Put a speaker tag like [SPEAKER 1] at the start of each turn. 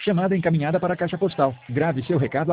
[SPEAKER 1] Chamada encaminhada para a caixa postal. Grave seu recado